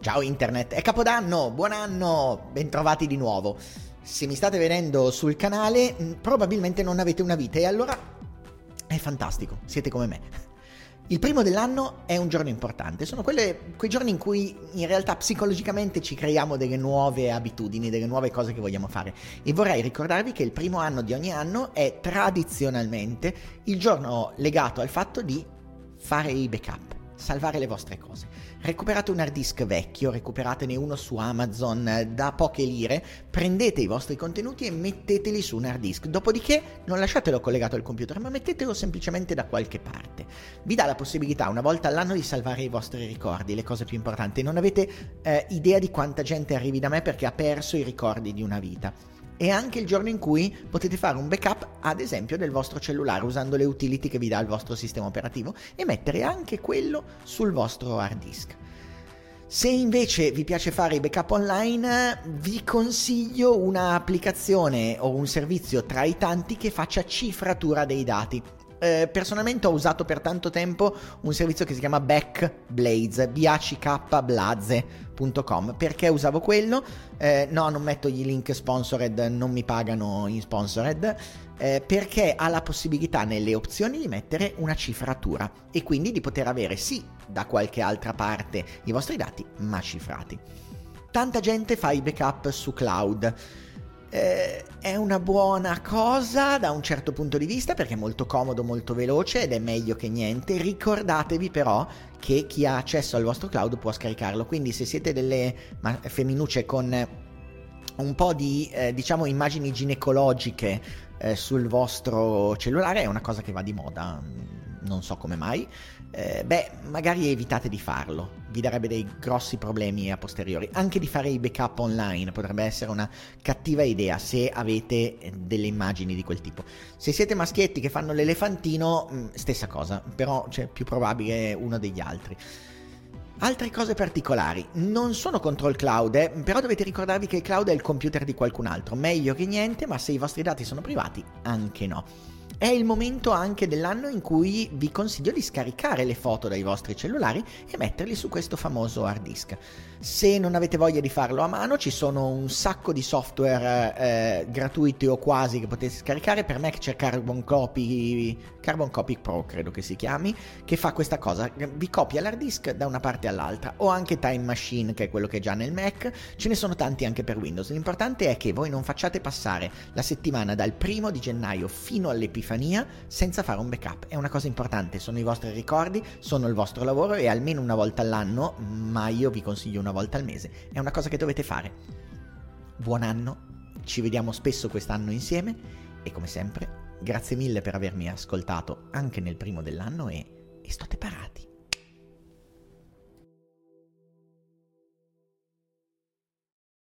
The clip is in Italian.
Ciao internet, è Capodanno, buon anno, bentrovati di nuovo. Se mi state vedendo sul canale, probabilmente non avete una vita e allora è fantastico, siete come me. Il primo dell'anno è un giorno importante, sono quei giorni in cui in realtà psicologicamente ci creiamo delle nuove abitudini, delle nuove cose che vogliamo fare e vorrei ricordarvi che il primo anno di ogni anno è tradizionalmente il giorno legato al fatto di fare i backup, salvare le vostre cose. Recuperate un hard disk vecchio, recuperatene uno su Amazon da poche lire, prendete i vostri contenuti e metteteli su un hard disk, dopodiché non lasciatelo collegato al computer, ma mettetelo semplicemente da qualche parte. Vi dà la possibilità una volta all'anno di salvare i vostri ricordi, le cose più importanti. Non avete idea di quanta gente arrivi da me perché ha perso i ricordi di una vita. È anche il giorno in cui potete fare un backup, ad esempio, del vostro cellulare usando le utility che vi dà il vostro sistema operativo e mettere anche quello sul vostro hard disk. Se invece vi piace fare i backup online, vi consiglio un'applicazione o un servizio tra i tanti che faccia cifratura dei dati. Personalmente ho usato per tanto tempo un servizio che si chiama Backblaze, backblaze.com. Perché usavo quello? No, non metto gli link sponsored, non mi pagano in sponsored, perché ha la possibilità nelle opzioni di mettere una cifratura e quindi di poter avere sì da qualche altra parte i vostri dati, ma cifrati. Tanta gente fa i backup su cloud. È una buona cosa da un certo punto di vista perché è molto comodo, molto veloce ed è meglio che niente. Ricordatevi però che chi ha accesso al vostro cloud può scaricarlo, quindi se siete delle femminucce con un po' di diciamo immagini ginecologiche sul vostro cellulare, è una cosa che va di moda, non so come mai, magari evitate di farlo, vi darebbe dei grossi problemi a posteriori. Anche di fare i backup online potrebbe essere una cattiva idea se avete delle immagini di quel tipo. Se siete maschietti che fanno l'elefantino, stessa cosa, però c'è più probabile uno degli altri. Altre cose particolari, non sono contro il cloud, però dovete ricordarvi che il cloud è il computer di qualcun altro, meglio che niente, ma se i vostri dati sono privati, anche no. È il momento anche dell'anno in cui vi consiglio di scaricare le foto dai vostri cellulari e metterli su questo famoso hard disk. Se non avete voglia di farlo a mano, ci sono un sacco di software gratuiti o quasi che potete scaricare. Per me c'è Carbon Copy Pro, credo che si chiami, che fa questa cosa, vi copia l'hard disk da una parte all'altra, o anche Time Machine, che è quello che è già nel Mac. Ce ne sono tanti anche per Windows. L'importante è che voi non facciate passare la settimana dal 1° di gennaio fino all'Epifania senza fare un backup. È una cosa importante, sono i vostri ricordi, sono il vostro lavoro e almeno una volta all'anno, ma io vi consiglio una volta al mese, è una cosa che dovete fare. Buon anno, ci vediamo spesso quest'anno insieme e come sempre grazie mille per avermi ascoltato anche nel primo dell'anno e state parati.